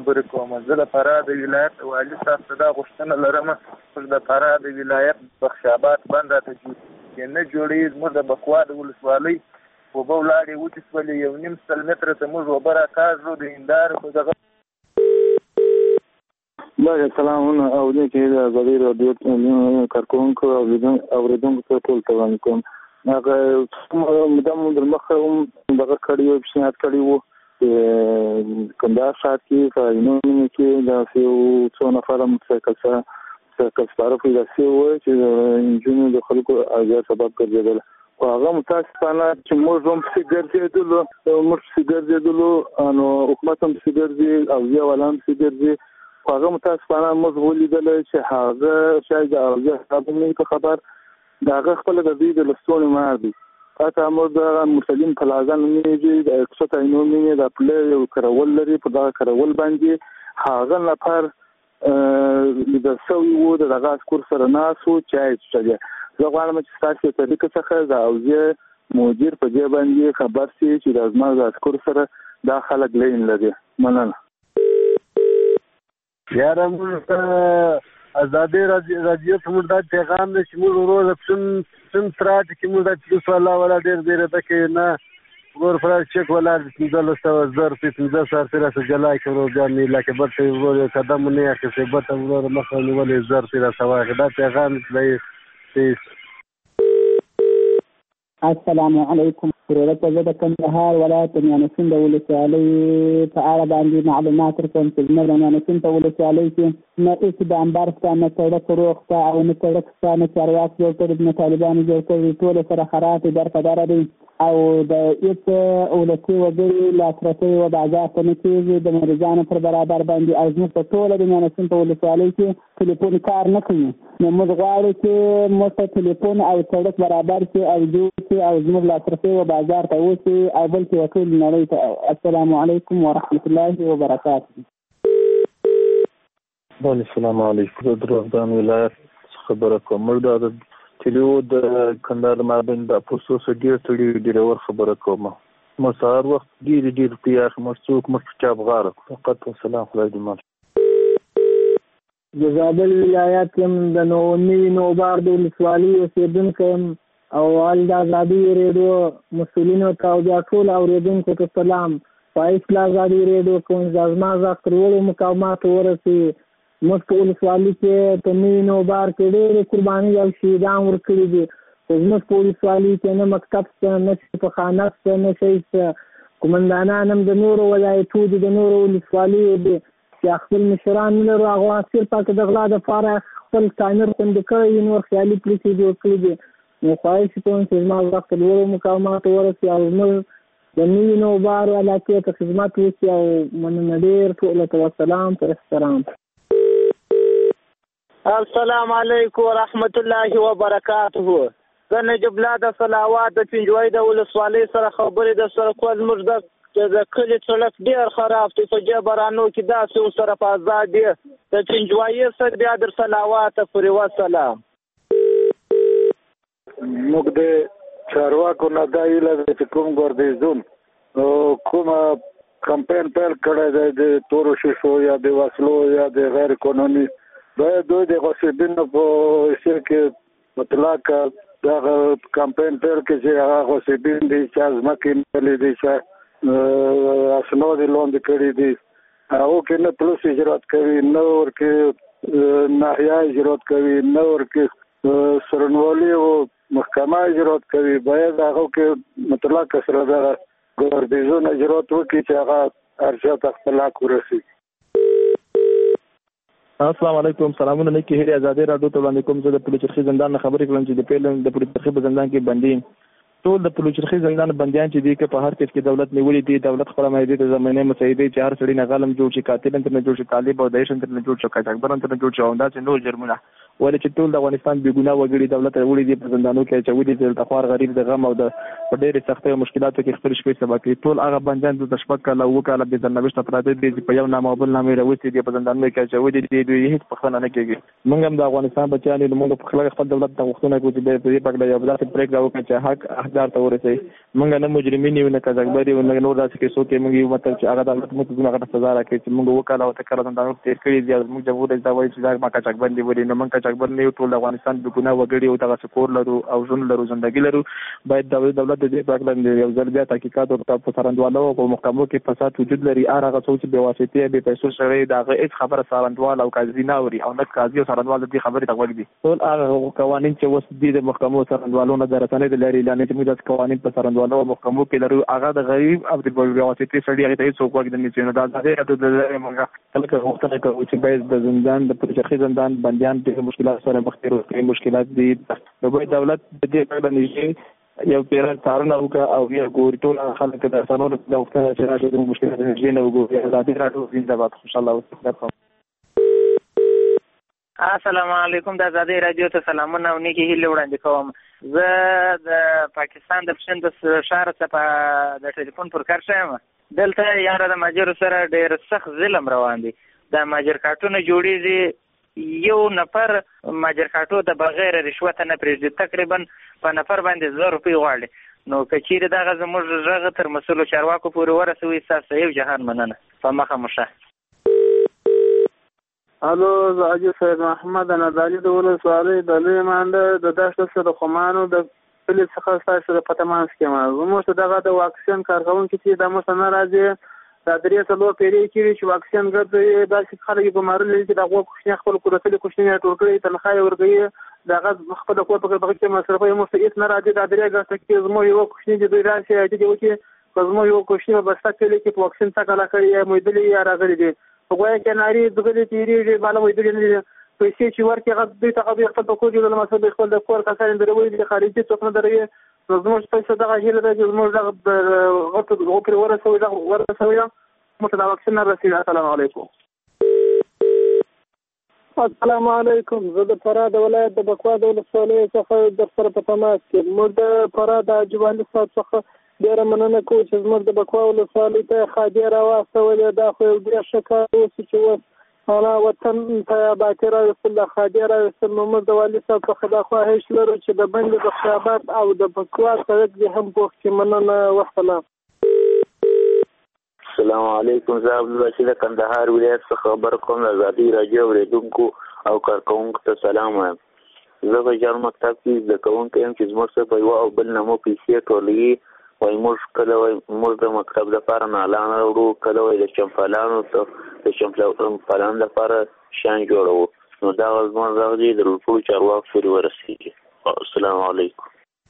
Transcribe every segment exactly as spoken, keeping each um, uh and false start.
خبرې کوم. زه د فراه د ولایت والي صاحب ته دا غوښتنه لرم چې د فراه د ولایت بخش آباد بند راته جوړ نه جوړي. زموږ د بکوا د ولسوالۍ اوبه ولاړې وچې شولې، یو نیم سل متره ته موږ اوبه راکاږو د هندارې په دغه. بله سلامونه او دې کې د ازادي راډیو کارکوونکو او اورېدونکو ته ټول سلام کوم. هغه مدام د مخه هم دغه کړي وو پیشنهاد کړي وو چې کندهار ښار کې په عینومېنه کې داسې یو څو نفره موټرسایکل سایکل سپاره پیدا شوي وو چې د نجونو د خلکو اذیت سبب ګرځېدل. خو هغه متاسفانه چې موږ هم پسې ګرځېدلو موږ پسې ګرځېدلو نو حکومت هم پسې ګرځي او اوزیا والا هم پسې ګرځي. هغه متاسفانه موږ ولیدل چې هغه شاید د اوزیا صاحب په خبر د هغه خپل د دوی د لستوڼي مار دي. حتی موږ د مرسلین پلازا نومېږي د اکسوت عینومېنې د پلې یو کرول لري، په دغه کرول باندې هغه نفر لیدل شوي وو د دغه عسکر سره ناست وو چای څښلې. زه غواړم چې ستاسې طریقه څخه د اوزیا مدیر په دې باندې خبر شي چې د زما د عسکر سره دا خلک لین لري. مننه. یاره موږ ته ازادي راډیو ته موږ دا پیغام دی چې موږ ورو د پسن پسن تراټ کې موږ د پولیس والا والا ډېر ډېر ده کې نه ګور فرار چیک ولا د پنځلس سوه زر په پنځه سوه تېره سوه جلا کې ورو بیا نه لکه برته ورو قدم نه اخیستی برته ورو مخه نیولې زر تېره سوه دا پیغام دی. السلام علیکم. ورته زه د کندهار ولایت میانشین د ولسوالۍ په اړه باندې معلومات ورکوم چې زموږ د میانشین په ولسوالۍ کې نه هېڅ د انبار شته، نه سړک روغ شته او نه سړک شته، نه چارواکي جوړ کړي، نه طالبانو جوړ کړي، ټولې سره خراب درپدره دي او د هېڅ ولسي وګړي لاسرسی و بازار ته نه کېږي د مریضانو پر برابر باندې. او زموږ په ټوله د میانشین په ولسوالۍ کې ټلیفون کار نه کوي. نو موږ غواړو چې موږ ته ټلیفون او سړک برابر شي او جوړ شي او زموږ لاسرسی و بازار ته وشي او بلکې وکیل نړۍ ته. السلام علیکم ورحمة الله وبرکاته. بله سلام علیکم. د دروغدان ولایت خبره کوم. موږ د تلیو د کندهار مابین د پوسټوس ډېر تړي ډېرور خبره کوم. موږ سهار وخت ډېر ډېر پیاخ موږ څوک موږ چا بغاره فقط والسلام خدای دې مال. د زابل ولایت یم د نوي نوبار د ولسوالۍ اوسېدونکی یم او ول د ازادي ریډیو مسؤلینو ته او بیا ټول اورېدونکو ته سلام. پایس له ازادي ریډیو کوم زما غږ تر ټولو مقاماتو ورسي. موږ په ولسوالۍ کې په نوي نوبار کې ډېرې قرباني او شهیدان ورکړي دي. خو زموږ په ولسوالۍ کې نه مکتب شته، نه شفاخانه شته، نه شی شته. قومندانان هم د نورو ولایتو دي، د نورو ولسوالیو دي چې خپل مشران نه لرو. هغو صرف پکې د غلا دپاره خپل تعمیر خوندي کړی دي، نور خیالي پولیسې جوړ کړي دي. نو خواهش کوم چې زما غږ ته لوړو مقاماتو ورسي او زموږ د نوي نوبار علاقې ته خدمت وشي. او مننه ډېر ټولو ته والسلام په احترام. السلام علیکم ورحمة الله وبرکاته. زه نجیب الله د صلوات د پنجوایي د ولسوالۍ سره خبرې د سره کوم. زموږ د د کلي سړک ډېر خراب دی، په جبرانو کې داسې ورسره په ازاد دی. د پنجوایي سره بیا در صلوات پورې وسلام. موږ د چارواکو نه دا هیله ده چې کوم ګردیزون کومه کمپین پیل کړی دی د تورو شیشو یا د وسلو یا د غیر قانوني، باید دوی د غصبینو په سر کې مطلق دغه کمپین پیل کړي چې هغه غصبین دي چې ځمکې نیولې دي، چې اسناد یې لاندې کړي دي، هغو کې نه پولیس اجرات کوي، نه ورکې ناحیه اجرات کوي، نه ورکې سرنوالي او محکمه اجرات کوي. باید هغه کې مطلق سره دغه ګردیزون اجرات وکړي چې هغه هر چا ته خپل حق ورسي. السلام علیکم. سلامونه نه کې هرې ازادي راډیو ته وړاندې کوم. زه د پلوچرخي زندان نه خبرې کوم چې د پیل د پلوچرخي په زندان کې بندي ټول د پلوچرخي زندان بندیان چې دي که په هر کس کې دولت نیولې دي، دولت خپله معاهدې ته زمینې مساعدې چې هر سړي نه غلم جوړ شي، قاتل تر نه جوړ شي، طالب او داعش تر نه جوړ شي، قاچاقبر تر نه جوړ شي او همداسې نور جرمونه. ولې چې ټول د افغانستان بې ګناه وګړي دولت وړي دي په زندانو کې اچولي دي، د خوار غریب د غم او د په ډېرې سختۍ او مشکلاتو کې خپلې شپې سبا کوي. ټول هغه بندیان د شپږ کاله اووه کاله بې سرنوشته پراته دي چې په یو نامه او بل نامه یې راوستي دي، په زندانونو کې اچولي دي، دوی هېڅ پوښتنه نه کېږي. موږ هم د افغانستان بچیان یو، موږ په خپل خپل دولت ته غوښتنه کوو چې په دې پګړه یو داسې پرېکړه وکړي چې حق اقدار ته ورسوي. موږ نه مجرمین یو نه قزاقبر یو نه نور داسې کیسو کې موږ یو مطلب چې هغه دولت موږ ته هغه سزا راکړي چې موږ وکاله او تکرار زندانونو تېر کړي دي. موږ جمهور رئیس دا وایي چې دا ما قاچاقبر دی ولې نو موږ قاچاقبر نه یو، ټول افغانستان بې ګناه وګړي او دغسې کور لرو او ژوند لرو، زندګي لرو. باید دولت د دې په هکله یو ځل بیا تحقیقات ورته په څارنوالو او په محکمو کې فساد وجود لري. هر هغه څوک چې بې واسطې بې پیسو سړی د هغه هېڅ خبره څارنوال او قاضي نه اوري او نه قاضي او څارنوال د دې خبرې ته غوږ دي. ټول هغه قوانین چې اوس دي د محکمو څارنوالو نه د رسنۍ د لارې اعلانې چې موږ داسې قوانین په څارنوالو او محکمو کې لرو، هغه د غریب او د بې واسطې سړي هغې ته هېڅوک غوږ نه نیسي. نو د ازادۍ راډیو د لارې موږ کله غوښتنه کوو چې باید د زندان د پلچرخي زندان بندیان ډېر مشکلات سره مخ دي، روغتیایي مشکلات دي. نو باید دولت د دې په اړه نږدې یو پیره څارنه وکړه او بیا ګوري ټول خلک د رسنیو د غوښتنه چې راډیو د مشکلات نږدې نه وګوري. ازادي راډیو زنده باد. خوشحاله اوسئ. السلام علیکم. د ازادۍ راډیو ته سلامونه او نیکې هیلې وړاندې کوم. زه د پاکستان د پښین د ښار څخه د ټلیفون پر کار شوی یم. دلته یاره د ماجرو سره ډېر سخت ظلم روان دی. د ماجر کارټونه جوړېږي، یو نفر ماجر کارټو د بغیر رشوت نه پرېږدي، تقریبا په نفر باندې زر روپۍ غواړي. نو که چیرې دغه زموږ غږ تر مسؤلو چارواکو پورې ورسوي، ستاسو یو جهان مننه. په مخه مو ښه. الو، زه حاجي سید محمد نادالي د ولسوالۍ د لوی مانده د دشت سره خمانو د پلي څخه ستاسو د پتمانس کې ما زموږ دغه د واکسین کارکوونکي چې د موږ نه راځي دا درې څلور پیرې کېږي چې واکسین ګرځي. داسې خلک په مارلې چې د غوږ کوچني خپل کورتلې کوچني ټول کړي تنخواه یې ورکوي، دغه خپل کور په کې کې مصرفوي، موږ هېڅ نه راځي. دا درې ګټه کې زموږ یو کوچني چې دوی راشي چې وکړي په زموږ یو کوچني بسته کلي کې په واکسین څخه کله کړي یا مویدلې یا راغلي دي په ګویا کې ناري دغلي تیریږي بالا مویدلې نه دي پیسې چې ورکې هغه دوی ته دوی خپل په کور کې د مسؤل خپل د کور کسان دروي دي خارجي څوک نه دروي. نو زموږ پیسې دغه هیله ده چې زموږ دغه غوټ غوټ ورسوي دغه ورسوي موږ دا واکسین رسېږي. السلام علیکم. السلام علیکم. زه د فراه د ولایت د بکوا د ولسوالۍ څخه در سره په تماس کې موږ د فراه د عجیبالي صاحب څخه ډېره مننه کوو چې زموږ د بکوا ولسوالۍ ته خادیه راواستولې. دا خو یو ډېر ښه کار اوسي چې اوس هغه وطن ته باقي راوستل، د خادیه راوستل. نو موږ د والي صاحب څخه دا خواهش لرو چې د بندې د خیابات او د بکوا سړک دې هم پوخ کړي. مننه. وسلام. السلام علیکم. زه عبدالباسي د کندهار ولایت څخه خبر کوم. د ازادۍ راډیو اورېدونکو او کارکوونکو ته سلام وایم. زه په جال مکتب کې زده کوونکی یم چې زموږ څخه په یوه او بل نه مو پیسې ټولوي. وایي موږ کله وایي موږ د مکتب لپاره نالان راوړو، کله وایي د چمپالانو د چمپالانو لپاره شیان جوړوو. نو دغه زموږ غږ دی د ټولو چارواکو پورې ورسېږي. السلام علیکم.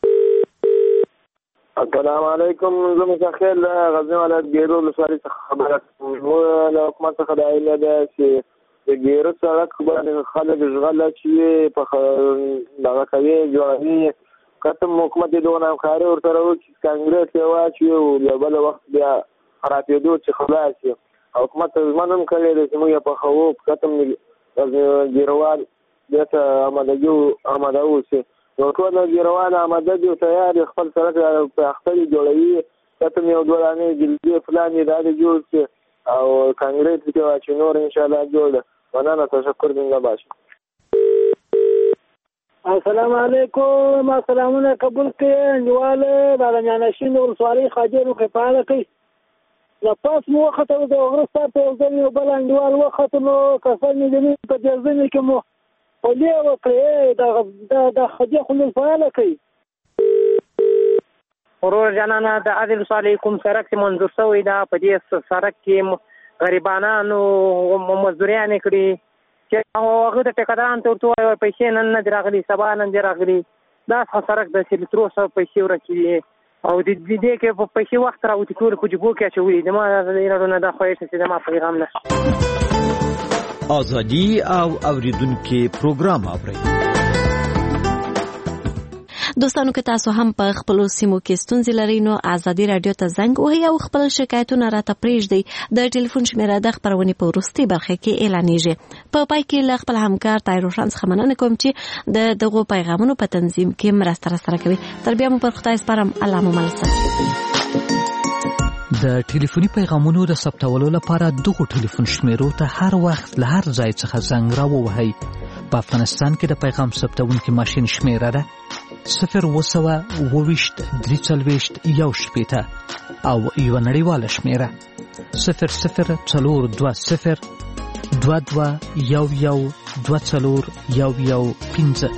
السلام علیکم. زه مشاخیل غزني ولایت ګیرو ولسوالۍ څخه خبره کوم. له حکومت څخه دا هیله ده چې د ګیرو سړک باندې خلک ژغله چې په دغه کوي جوړوي. قسم حکومت دې دغه همکاري ورسره وکړي، کانګرس یې واچوي او له بل وخت بیا خرابېدو چې خلاص شي. حکومت ته ژمن هم کړی دی چې موږ یې پخوو. قسم ګیروال دې ته امادګي اماده اوسي. نو ټول ګیروال اماده دي او تیار خپل سړک په اختر جوړوي. قسم یو دوه دانې جلدې فلان یې دا دې جوړ شي او کانګرس دې واچوي. نور انشاءالله جوړ ده. مننه. تشکر. زنده باد. السلام علیکم. سلامونه قبول کړئ. انډیواله بارانیانشین د ولسوالۍ خادیه روغې فعاله کوي. د پاس مو وخته د وروسته په یو ځل یو بل انډیوال وخته نو کسان مې د په جرزنې کې مو پلې وکړې د خادیه خو فعاله کوي. ورور جانانه د عادل ولسوالۍ کوم سړک چې منظور شوی ده په دې سړک کې غریبانو مزدوریانې کړي چې هغه د ټیکدارانو ته ورته وایي پیسې نن نه دي راغلي، سبا نن دي راغلي. دا سړک داسې له ترو سوه پیسې ورکړي او د دې کې په پیسې وخت راوتي ټول په جیبو کې اچولي. زما د نه دا خواهش چې زما پیغام نه ازادي او اوریدونکو پروګرام اوري. دوستانو که تاسو هم په خپل سیمو کې ستونزې لرئ نو ازادي رادیو ته زنګ وهئ او خپل شکایتونه راته پرېږدئ. د ټلیفون شمیره د خپرونې په وروستۍ برخه کې اعلانېږي. په پای کې له خپل همکار طاهر روشن څخه مننه کوم چې د دغو پیغامونو په تنظیم کې مرسته راسره کوي. تر بیا مو پر خدای سپارم. الله مو مل ساتي. د ټلیفوني پیغامونو د ثبتولو لپاره دغو ټلیفون شمیرو ته هر وخت له هر ځای څخه زنګ راووهئ. په افغانستان کې د پیغام ثبتونکي ماشین شمیره ده صفر اووه سوه اووه ویشت درې څلوېښت یو شپېته او یوه نړیواله شمېره صفر صفر څلور دوه صفر دوه دوه یو یو دوه څلور یو یو پنځه.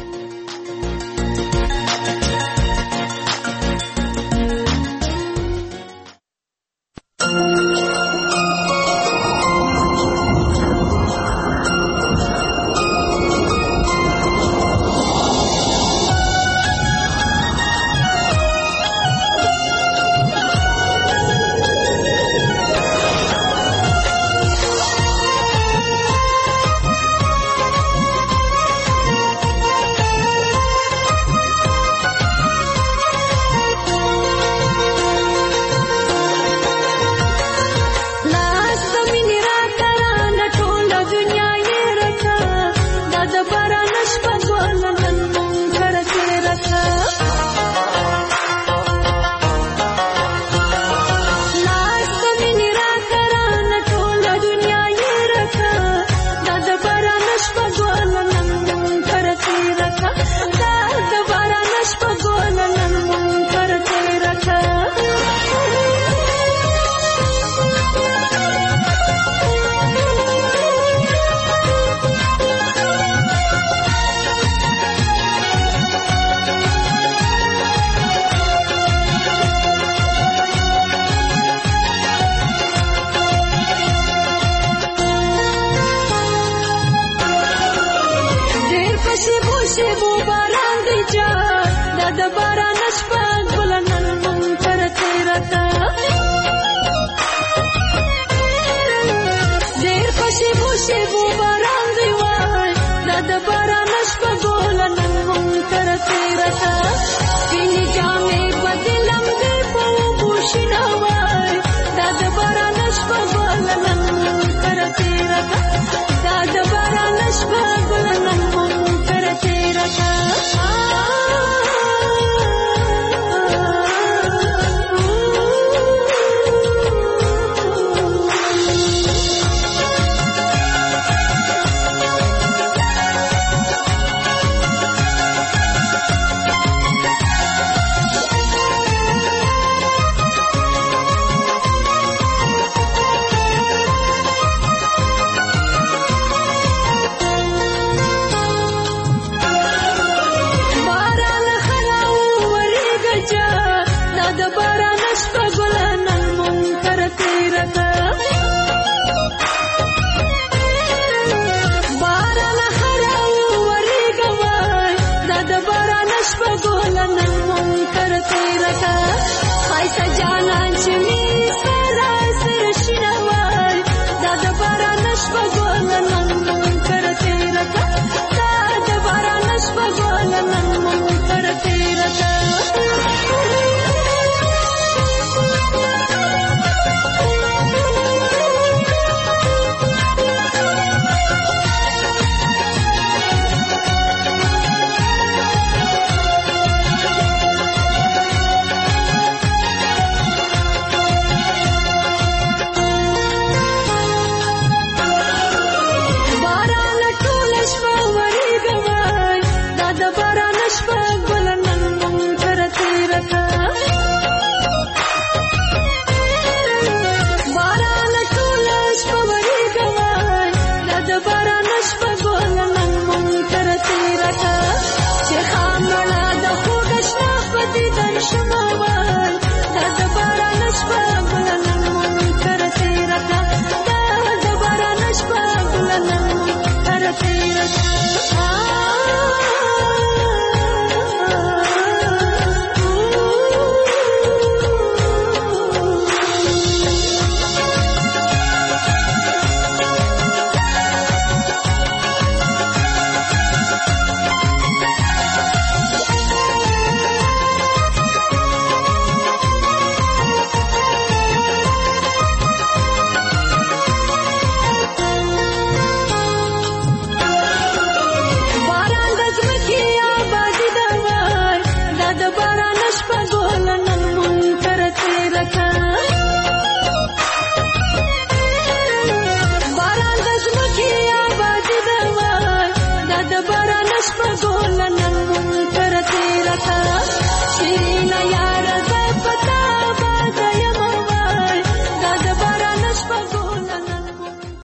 Bye.